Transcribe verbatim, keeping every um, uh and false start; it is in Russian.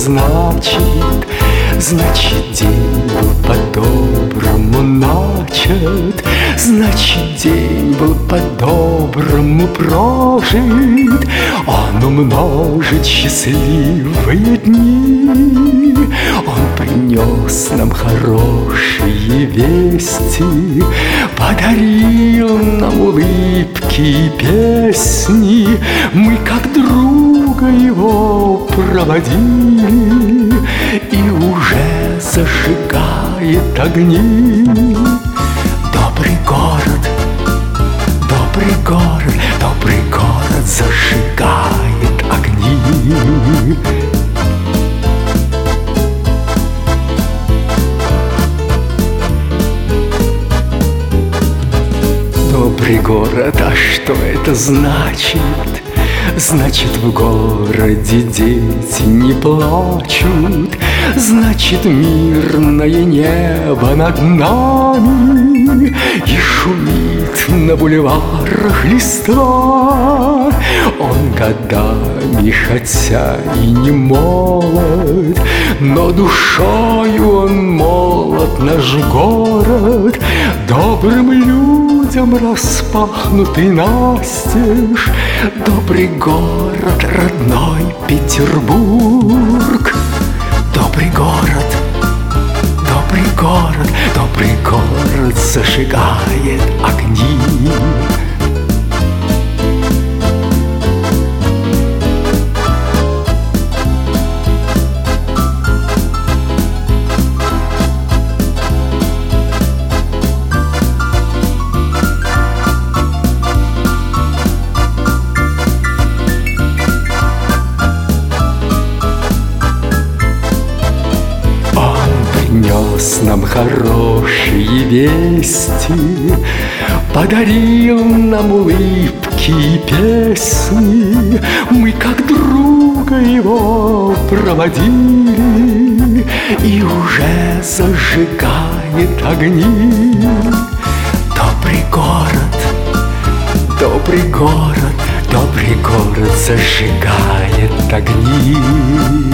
значит, значит, день был по-доброму начат, значит, день был по-доброму прожит. Он умножит счастливые дни, он принес нам хорошие вести, подарил нам улыбки и песни. Мы как друга его проводили, и уже зажигает огни. Добрый город, добрый город, добрый город зажигает огни. Добрый город, а что это значит? Значит, в городе дети не плачут, значит, мирное небо над нами, и шумит на бульварах листва. Он годами, хотя и не молод, но душою он молод, наш город. Добрым людям распахнутый настежь, добрый город, родной Петербург. Добрый город, добрый город, добрый город зажигает огни. Принес нам хорошие вести, подарил нам улыбки и песни. Мы как друга его проводили, и уже зажигает огни. Добрый город, добрый город, добрый город зажигает огни.